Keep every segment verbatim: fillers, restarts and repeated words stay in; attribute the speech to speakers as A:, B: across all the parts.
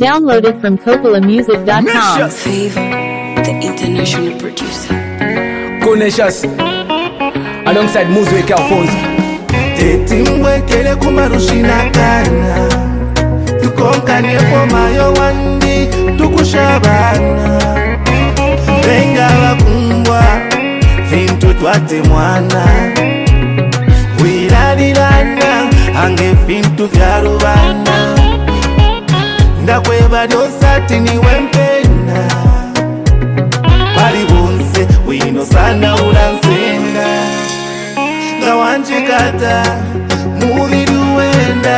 A: Downloaded from Coppola Music dot com.
B: Favor, the international producer.
C: Conecious alongside Muzweke Alfonso.
D: Tetimwekele kumarushinakana tukonkanye pomayo wandi tukushabana benga bakungwa fintu twate mwana wilalilana ange fintu vya rubana ndakweba dyosati niwe mpenda bali bonse wino sana ulansenga nga wanjikata mubiri wenda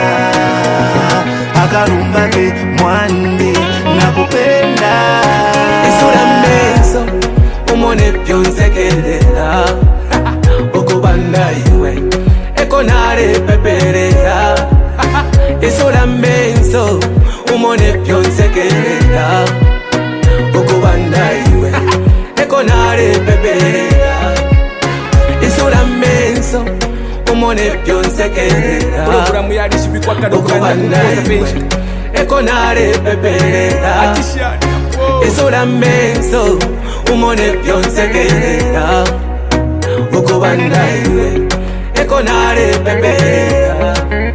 D: akarumba ke mwandi nakupenda
C: Isura mbezo umone byonsekelela ukubanda iwe ekonare peperera Isura mbezo umone byonsekelela ukubanda iwe ekonare peperera Isura mbezo umone byonsekelela
D: Programu ya dishibikwa kadokana kukoza penshi
C: ekonare peperera Isura mbezo umone byonsekelela ukubanda iwe ekonare peperera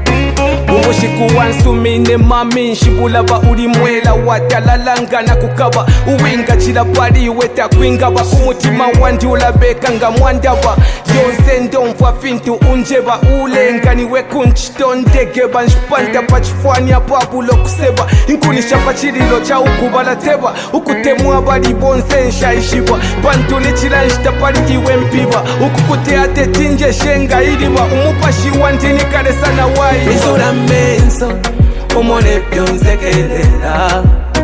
C: Umushiku wansumine mami nshibulaba uri mwela watalalangana kukaba uwinga chilapari weta kwingaba umutima wandi ulabeka nga mwandaba yonse ndomva fintu unjeba ulenganiwe kunchitondegeba nshipanta pachifwania pabulo kuseba inkunisha pachililo cha ukubala teba ukutemwa bali bonse nshaishiba pantu nichila nshitapari iwe mpiba ukukutea tetinje shenga iliba umupashi wandini kare sana wai Isura mbezo umone byonsekelela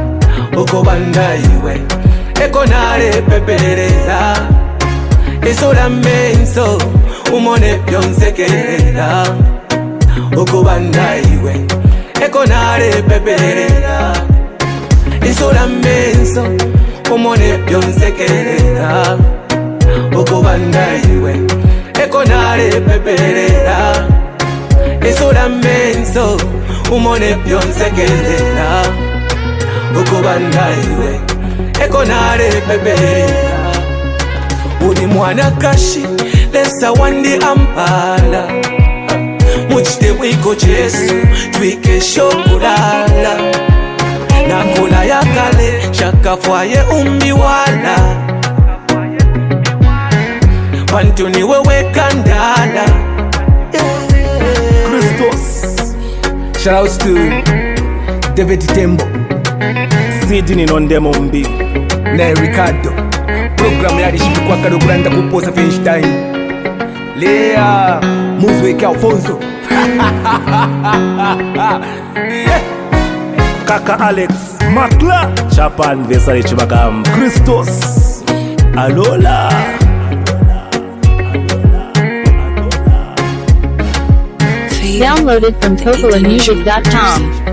C: ukubanda iwe ekonare peperera Isura mbezo umone byonsekelela ukubanda iwe ekonare peperera Isura mbezo umone byonsekelela ukubanda iwe ekonare peperera Isura mbezo umone byonsekelela ukubanda iwe ekonare peperera Uri mwana kashi lesa wandi ampala Muchite wiko Jesu twike shokulala Nakula ya kale shakafwaye umbi wala Wantu ni wewe kandala Shout out to David Tembo
D: Sidini nondemo mbi
C: na Ricardo. Programu ya dishibikwa kadokana kupoza finish time. Lea Muzweke Alfonso. Yeah.
D: Kaka Alex Makla Japan Vesari Chibagam Christos Alola
A: Downloaded from Coppola Music dot com.